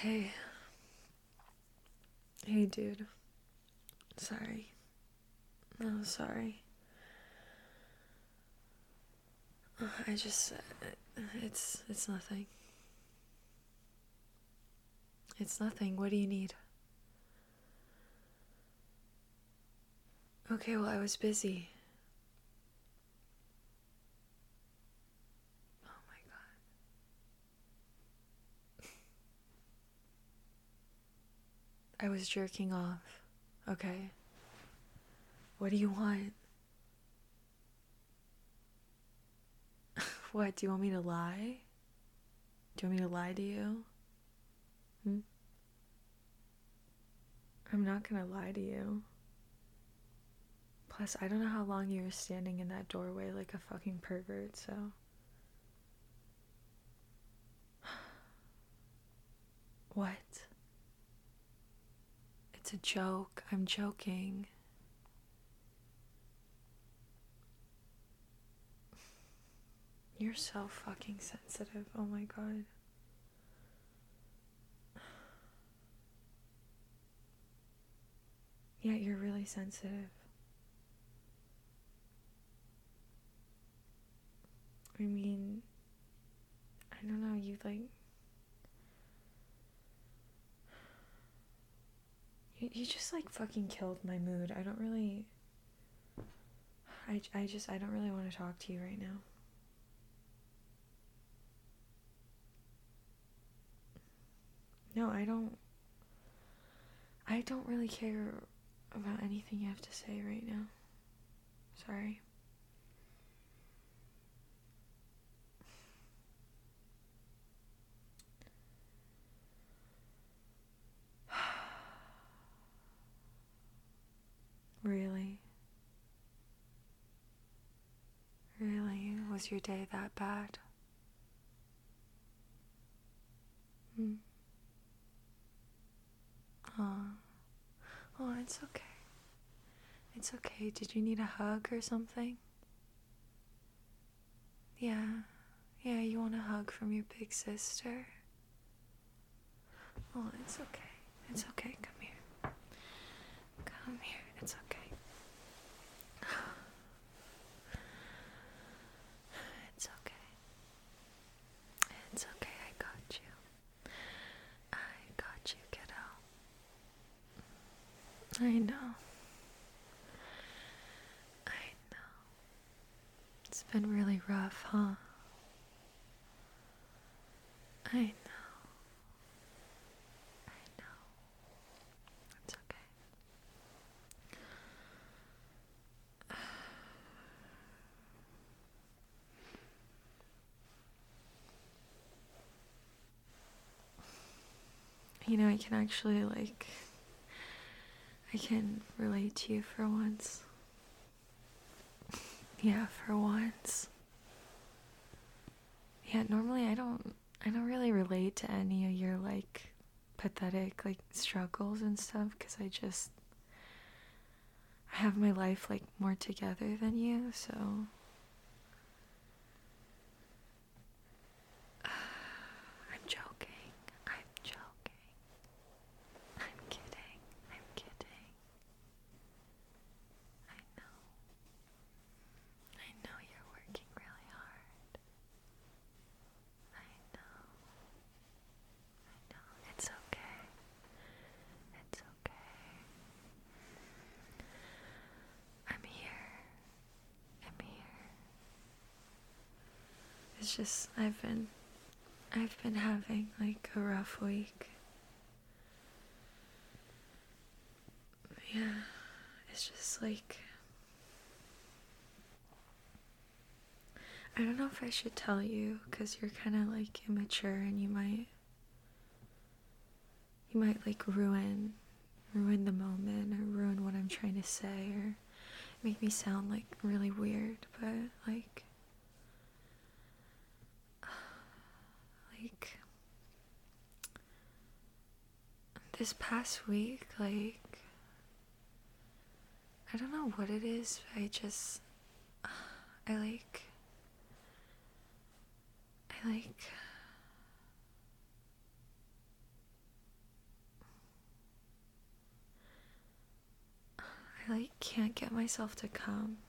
Hey. Hey, dude. Sorry. No, sorry. It's nothing. It's nothing. What do you need? Okay, well, I was busy. Oh my god. I was jerking off. Okay. What do you want? What? Do you want me to lie? Do you want me to lie to you? I'm not gonna lie to you. Plus, I don't know how long you were standing in that doorway like a fucking pervert, so. What? It's a joke. I'm joking. You're so fucking sensitive. Oh my god. Yeah, you're really sensitive. I mean, I don't know, you just like fucking killed my mood. I don't really, I don't really want to talk to you right now. No, I don't really care about anything you have to say right now. Sorry. Really? Really? Was your day that bad? Oh. Oh, it's okay. It's okay. Did you need a hug or something? Yeah. Yeah, you want a hug from your big sister? Oh, it's okay. It's okay. Come here. Come here. It's okay. It's okay. It's okay. I got you. I got you, kiddo. I know. I know. It's been really rough, huh? I know. I know. It's okay. You know, I can actually, I can relate to you for once. Yeah, for once. Yeah, normally I don't really relate to any of your, pathetic, struggles and stuff, because I have my life, more together than you, so. I'm joking. I'm joking. I'm kidding. I'm kidding. I know. I know you're working really hard. I know. I know. It's okay. It's okay. I'm here. I'm here. It's just, I've been having, a rough week. Yeah. It's just, I don't know if I should tell you, because you're kind of, immature, and you might, ruin the moment, or ruin what I'm trying to say, or make me sound, really weird, but, this past week, I don't know what it is, but I like can't get myself to come.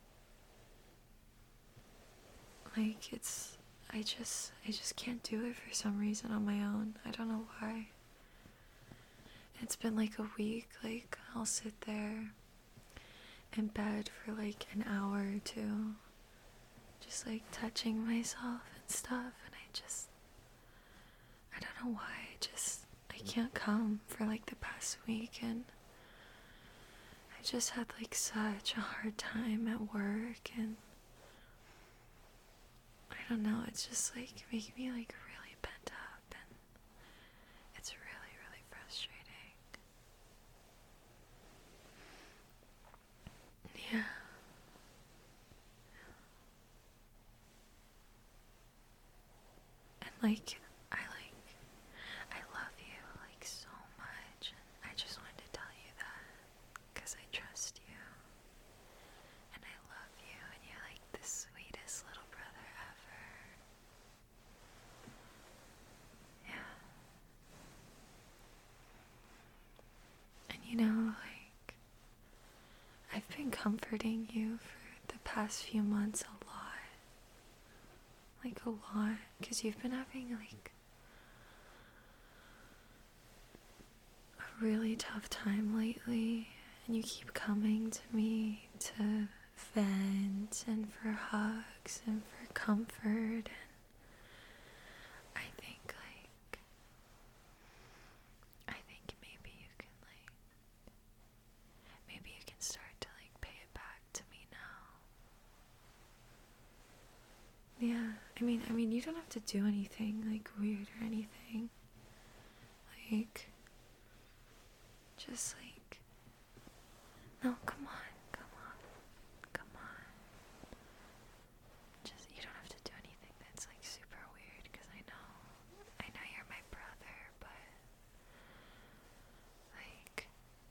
Like I just can't do it for some reason on my own. I don't know why. It's been like a week, like I'll sit there in bed for like an hour or two, just like touching myself and stuff, and I don't know why, I can't come for like the past week, and I just had like such a hard time at work, and I don't know, it's just like making me like really pent up, and it's really, really frustrating. Yeah. And like I love you like so much, and I just wanted to tell you that because I trust you and I love you, and you're like the sweetest little brother ever. Yeah. And like I've been comforting you for the past few months a lot. Like a lot, because you've been having like a really tough time lately, and you keep coming to me to vent and for hugs and for comfort, and I think maybe you can start to like pay it back to me now. Yeah, I mean you don't have to do anything like weird or anything. Like just like, no, come on. Just, you don't have to do anything that's like super weird, because I know you're my brother, but like,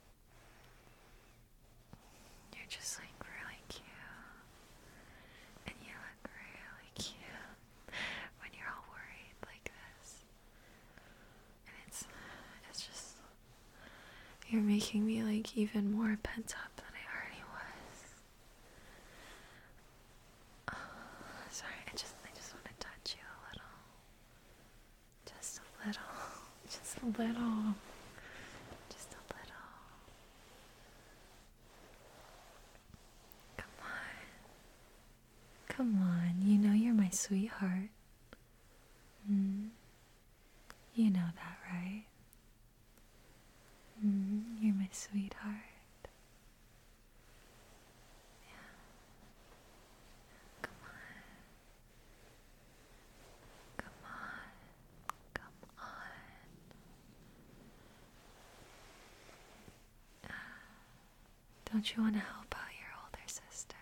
you're just like really cute, and you look really cute when you're all worried like this, and it's just, you're making me like even more pent up than I already was. Sorry, I just want to touch you a little. Just a little. Just a little. Just a little. Come on. Come on. You know you're my sweetheart. You know that, right? You're my sweetheart. Yeah. Come on. Come on. Come on. Don't you want to help out your older sister?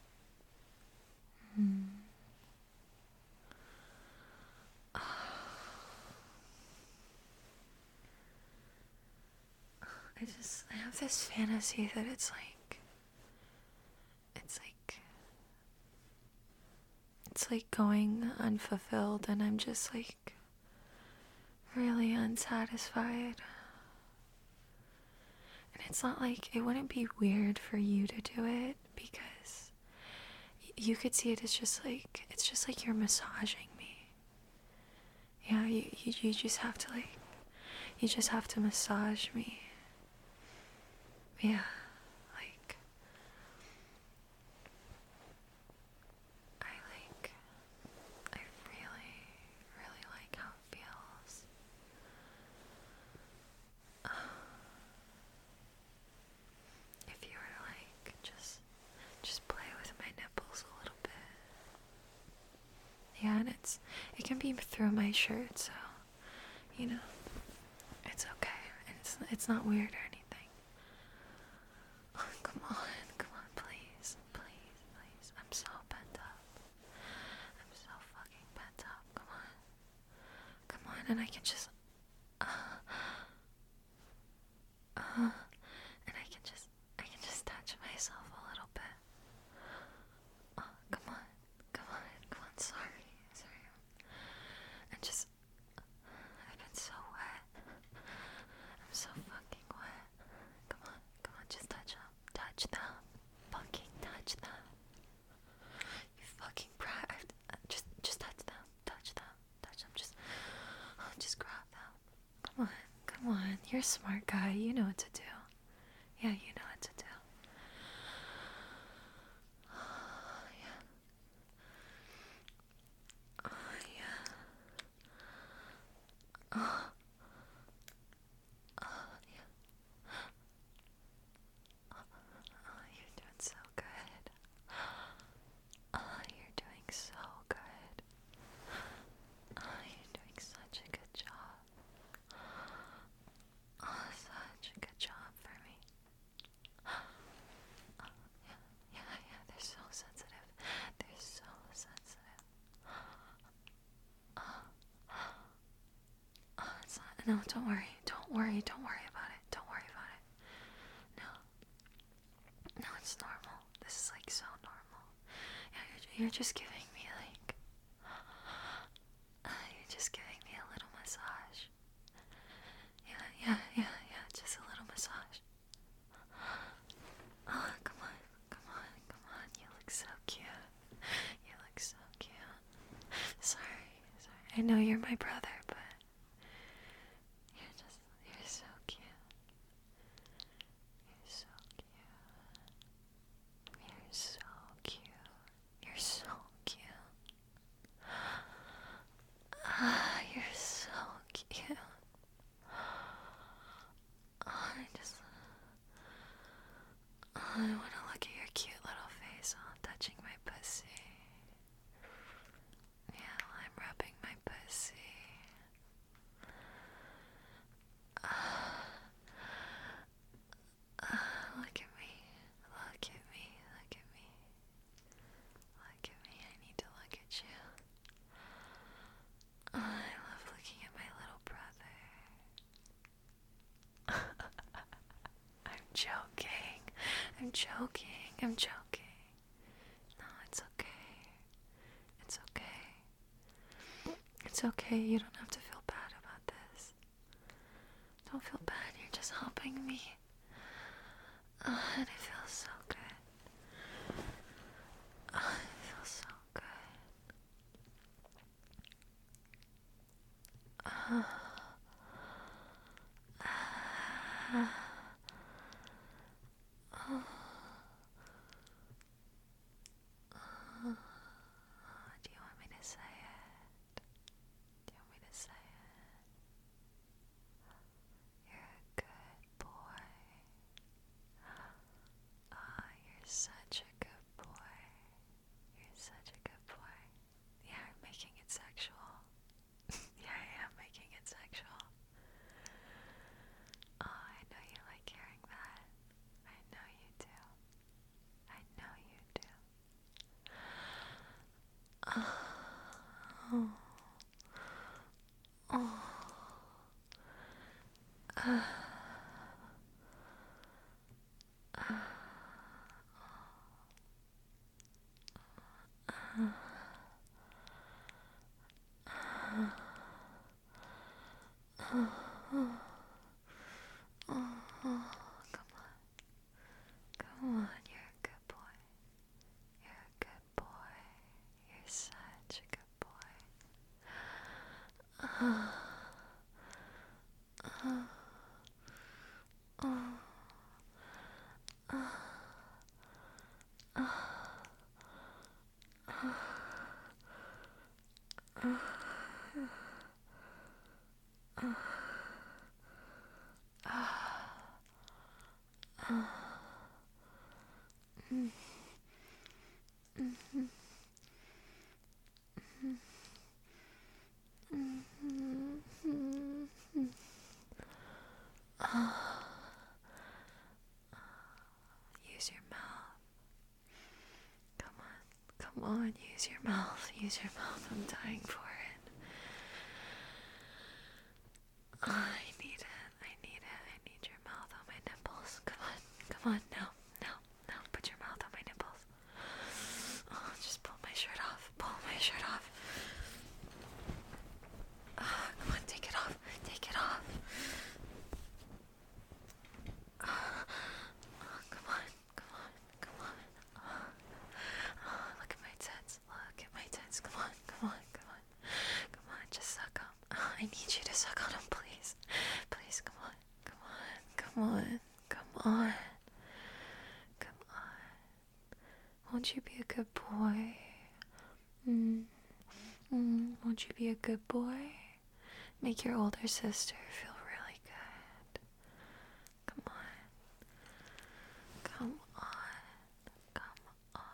I have this fantasy that it's like going unfulfilled, and I'm just like really unsatisfied. And it's not like, it wouldn't be weird for you to do it, because you could see it as just like, it's just like you're massaging me. Yeah, you just have to like, you just have to massage me. Yeah, like, I really, really like how it feels. If you were to like, just play with my nipples a little bit. Yeah, and it can be through my shirt, so, it's okay. And it's not weird or anything. Oh, come on, please. I'm so pent up. I'm so fucking pent up. Come on, and I can just, and I can just touch myself a little bit. Oh, come on, sorry. And just, I've been so wet. I'm so fucking wet. Come on, just touch Come on, you're a smart guy. You know what to do. Yeah, you know what to do. Oh, yeah. Oh, yeah. Oh, oh, yeah. Oh, you're doing so good. Oh, you're doing so good. Oh, you're doing such a good job. Oh, such a good job for me. Oh, yeah, yeah, yeah, they're so sensitive. They're so sensitive. Oh, oh, it's not, no, don't worry. Don't worry. Don't worry about it. Don't worry about it. No. No, it's normal. This is like so normal. Yeah, you're just giving me like, you're just giving me a little massage. Yeah, yeah, yeah, yeah, just a little massage. Oh, come on, come on, come on. You look so cute. You look so cute. Sorry, sorry. I know you're my brother, but you're so cute. You're so cute. You're so cute. You're so cute. Ah, you're so cute. Oh, I want to look at your cute little face while I'm touching my pussy. Yeah, while I'm rubbing my pussy. Look at me. Look at me. Look at me. Look at me. I need to look at you. I love looking at my little brother. I'm joking. I'm joking. I'm joking. No, it's okay. It's okay. It's okay. You don't have to feel bad about this. Don't feel bad. You're just helping me. Oh, and it feels so good. Oh, it feels so good. Oh. Oh. Oh. Do you want me to say it? Do you want me to say it? You're a good boy. Oh, you're such a good boy. You're such a good boy. Yeah, I'm making it sexual. Yeah, I am making it sexual. Oh, I know you like hearing that. I know you do. I know you do. Oh. Oh. Come on, you're a good boy. You're a good boy. You're such a good boy. Use your mouth. Come on, use your mouth. Use your mouth. I'm dying for it. I need it. I need it. I need your mouth on my nipples. Come on, now. Put your mouth on my nipples. Oh, just pull my shirt off. Pull my shirt off. Oh, come on, take it off. Take it off. Oh, come on. Oh, look at my tits. Look at my tits. Come on. Come on. Come on. Come on. Won't you be a good boy? Won't you be a good boy? Make your older sister feel really good. Come on. Come on. Come on.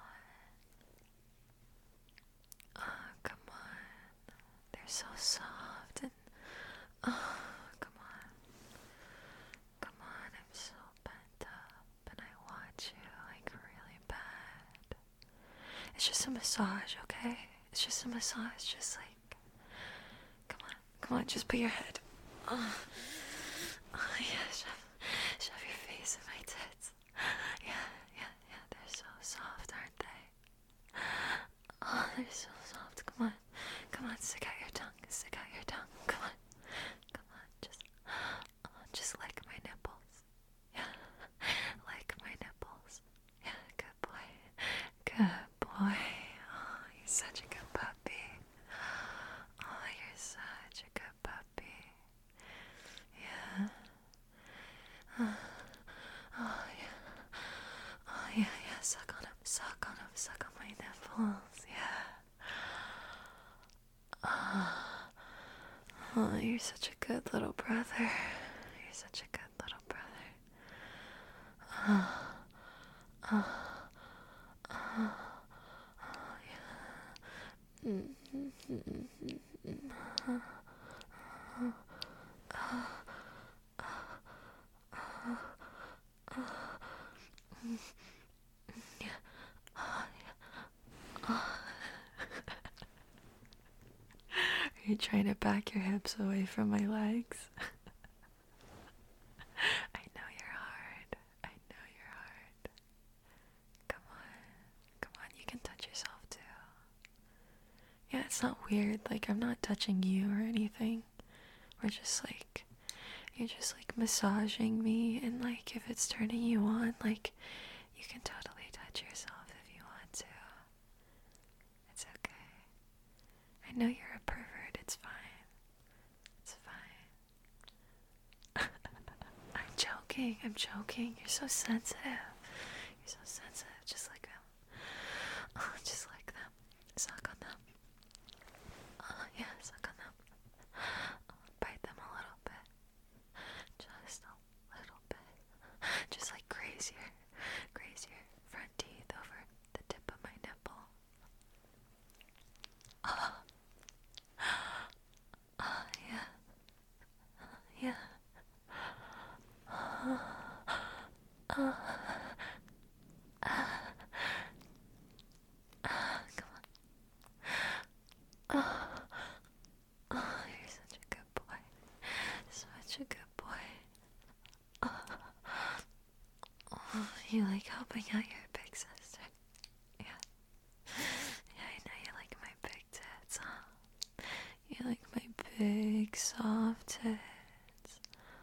Oh, come on. They're so soft and oh, come on. Come on, I'm so pent up and I want you like really bad. It's just a massage, okay? It's just a massage, just like come on, just put your head. Oh, yeah, shove your face in my tits. Yeah, they're so soft, aren't they? Oh, they're so soft. Come on, stick out your tongue, Come on, just lick my nipples. Yeah, lick my nipples. Yeah, good boy. Good boy. Oh, you're such a good puppy. Oh, you're such a good puppy. Yeah. Oh, yeah. Oh, yeah. Suck on him. Suck on my nipples. Yeah. Oh, you're such a good little brother. You're such a good little brother. Are you trying to back your hips away from my legs? I know you're hard. Come on, you can touch yourself too. Yeah, it's not weird, like I'm not touching you or anything. We're just like, you're just like massaging me, and like if it's turning you on, like you can totally touch yourself if you want to. It's okay. I know you're a pervert, it's fine. I'm joking. You're so sensitive. Just like them. Oh, just like them. Suck on them. Oh, yeah, suck on them. Bite them a little bit. Just a little bit. Just like graze your front teeth over the tip of my nipple. Oh, yeah. Yeah. Come on. Oh, you're such a good boy. Such a good boy. Oh, you like helping out your big sister? Yeah. Yeah, I know you like my big tits, huh? You like my big, soft tits.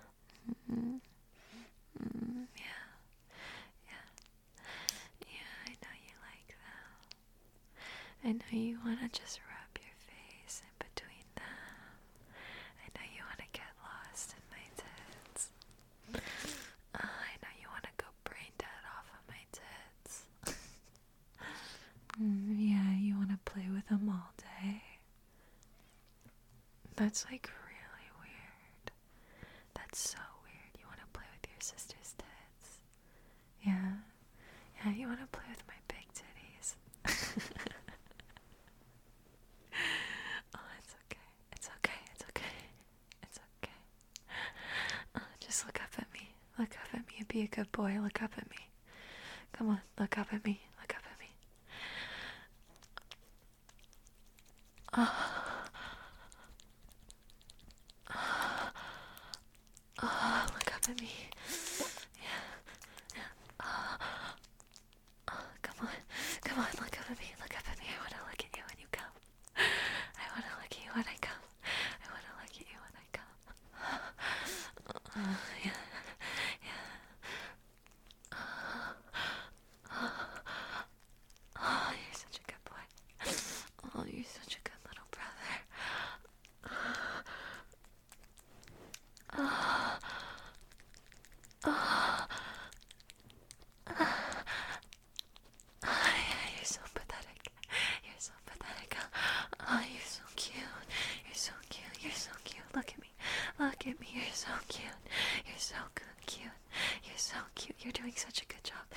Yeah, I know you like them. I know you want to just rub your face in between them. I know you want to get lost in my tits. I know you want to go brain dead off of my tits. Yeah, you want to play with them all day. That's like really weird. That's so weird. You want to play with your sister's tits. Yeah, you want to play with my big titties. Oh, it's okay. Just look up at me. Be a good boy. Look up at me. Come on, look up at me. Look up at me. Come on, look up at me. I want to look at you when you come. I want to look at you when I come. Yeah. Oh, you're such a good boy. Oh, you're such a good little brother. so cute. You're so cute. You're doing such a good job.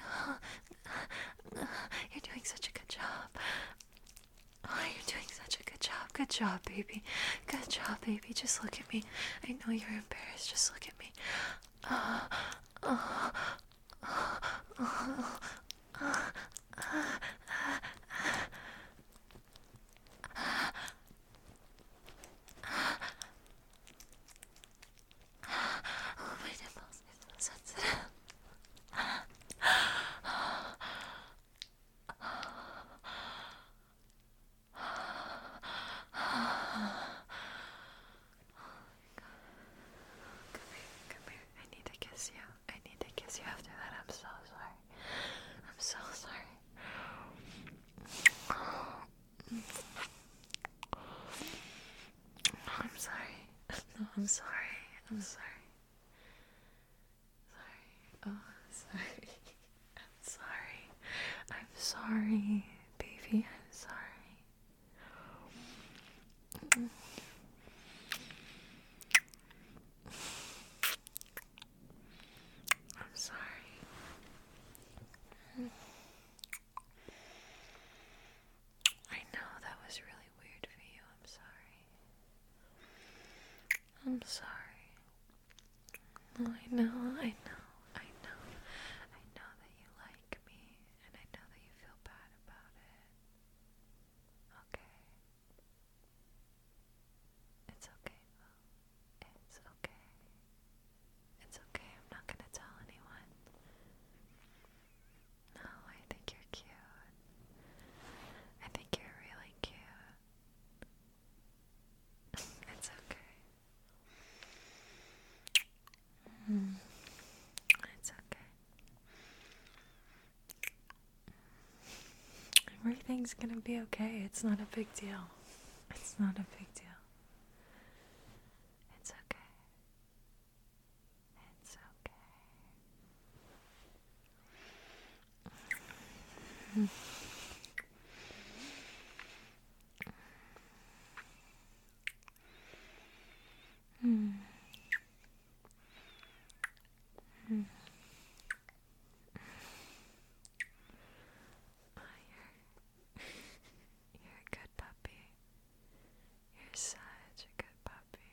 You're doing such a good job. Oh, you're doing such a good job. Good job, baby. Good job, baby. Just look at me. I know you're embarrassed. Just look at me. Oh, my nipples are so sensitive. Come here. I need to kiss you. I need to kiss you after that. I'm so sorry. I'm so sorry. I'm sorry. No, I'm sorry. I'm sorry. Sorry. Oh, sorry. I'm sorry. I'm sorry, baby. I'm sorry. I'm sorry. I know that was really weird for you. I'm sorry. I'm sorry. Oh, I know, I know, I know. I know that you like me, and I know that you feel bad about it. Okay. It's okay, though. It's okay. It's okay. I'm not gonna tell anyone. No, I think you're cute. I think you're really cute. It's okay. It's okay. Everything's gonna be okay. It's not a big deal. It's not a big deal. It's okay. It's okay. You're a good puppy. You're such a good puppy.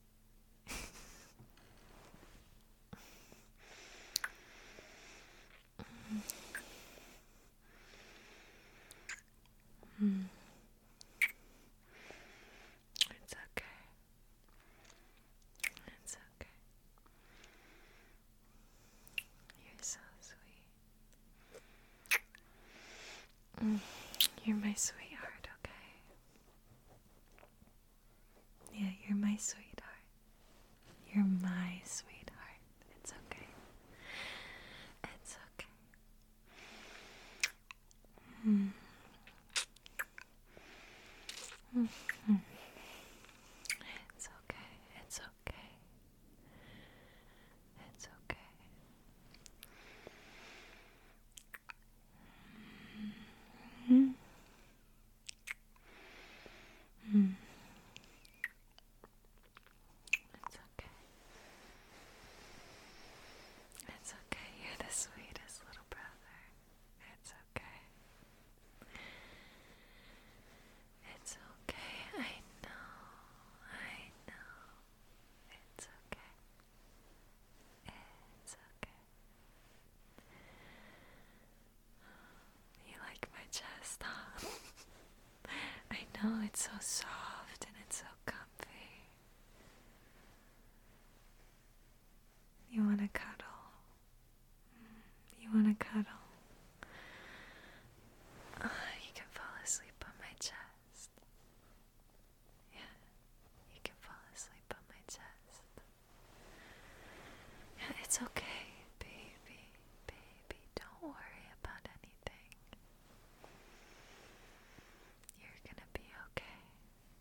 It's okay. It's okay. You're so sweet. You're my sweetheart, okay? Yeah, you're my sweetheart. You're my sweetheart. It's okay. It's okay. It's okay. It's okay. It's okay. It's okay. It's okay. You're the sweetest little brother. It's okay. It's okay. I know. I know. It's okay. It's okay. You like my chest, huh? I know, it's so soft and it's so comfy. You wanna cuddle? You wanna cuddle? You can fall asleep on my chest. Yeah, you can fall asleep on my chest. Yeah, it's okay, baby, baby. Don't worry about anything. You're gonna be okay.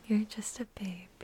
You're just a babe.